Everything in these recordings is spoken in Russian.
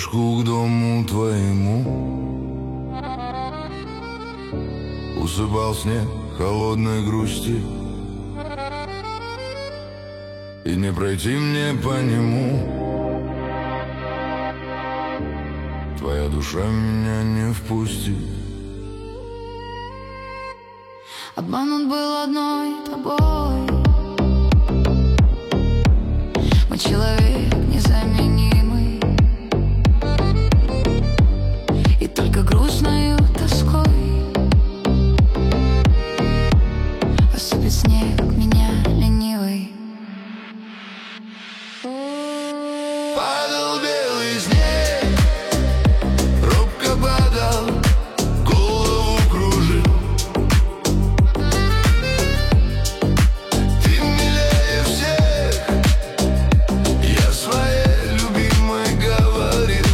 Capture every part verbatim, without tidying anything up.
дорожку к дому твоему. Усыпал снег холодной грусти, и не пройти мне по нему. Твоя душа меня не впустит. Обманут был одной тобой. Мы человек незаменимый, и только грустною тоской осыпет снег меня ленивый. Падал белый снег, робко падал, голову кружил. Ты милее всех, я своей любимой говорил.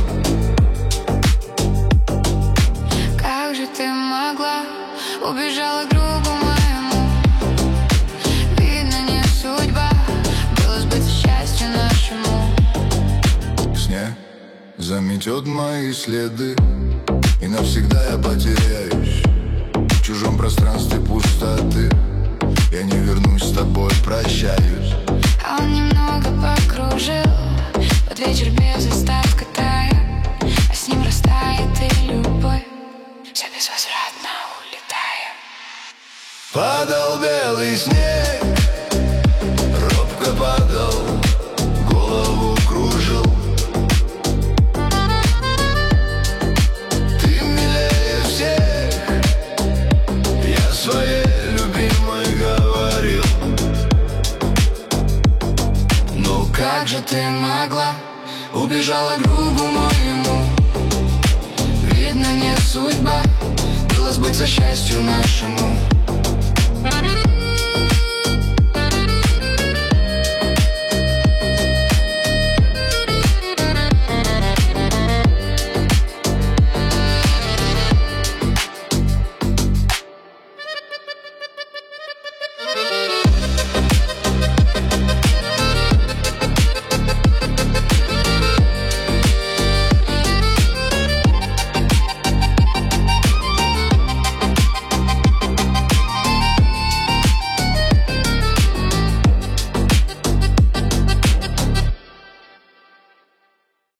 Как же ты могла, убежала к другу моему. Видно, не судьба было сбыться счастью нашему. Снег заметет мои следы, и навсегда я потеряюсь в чужом пространстве пустоты. Я не вернусь с тобой, прощаюсь. А он немного покружил под вечер без остатка тая, а с ним растает и любовь, все безвозвратно улетая. Падал белый снег, робко падал, голову кружил. Ты милее всех, я своей любимой говорил. Ну Как же ты могла, убежала к другу моему. Видно, не судьба было сбыться счастью нашему.